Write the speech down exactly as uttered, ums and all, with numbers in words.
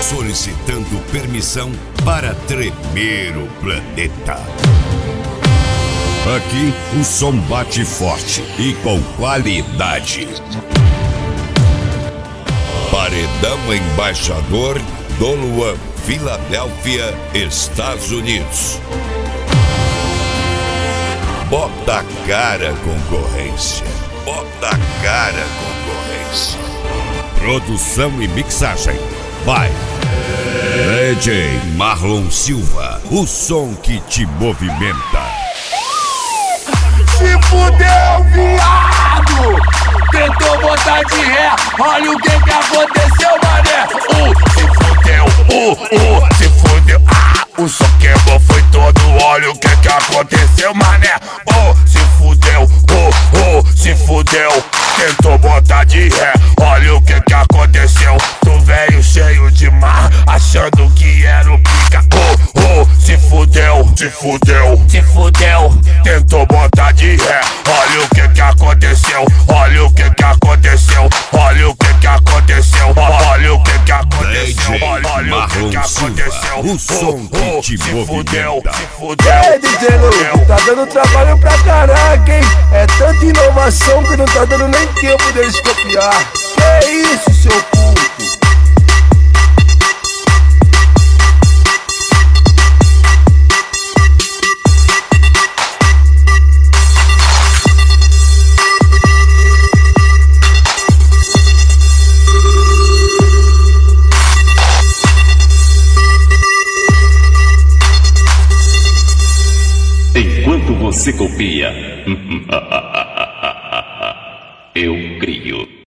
solicitando permissão para tremer o planeta. Aqui o som bate forte e com qualidade. Paredão Embaixador Doluan, Filadélfia, Estados Unidos. Bota a cara concorrência. Bota a cara concorrência. Produção e mixagem by D J Marlon Silva. O som que te movimenta. Se fudeu, viado! Tentou botar de ré, olha o que que aconteceu, mané. Uh, se fudeu, uh, uh, se fudeu. Ah, o som queimou, foi todo, olha o que que aconteceu, mané. Uh, se fudeu, uh, uh, se fudeu. Tentou botar de ré, olha o que que aconteceu. Tu veio cheio de mar, achando que era o pica. Uh, uh, se fudeu, se fudeu, se fudeu. Tentou botar de ré, olha o que que aconteceu. Olha o que que aconteceu, olha o que que aconteceu. Olha o que que aconteceu, olha o que que aconteceu. O som que te se fudeu, movimenta. se fudeu. É, D J Lu, tá dando trabalho pra caraca, hein? É tanta inovação que não tá dando nem tempo deles copiar. Que isso, seu puto? Enquanto você copia, eu crio.